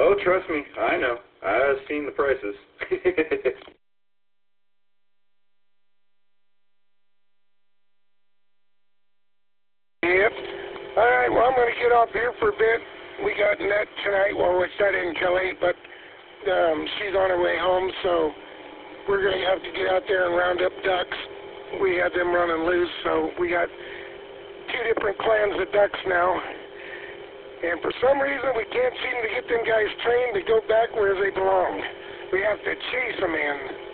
Oh, trust me, I know. I've seen the prices. Yep. All right, well, I'm going to get off here for a bit. We got Net tonight. Well, it's not until 8, but she's on her way home, so we're going to have to get out there and round up ducks. We had them running loose, so we got 2 different clans of ducks now. And for some reason, we can't seem to get them guys trained to go back where they belong. We have to chase them in.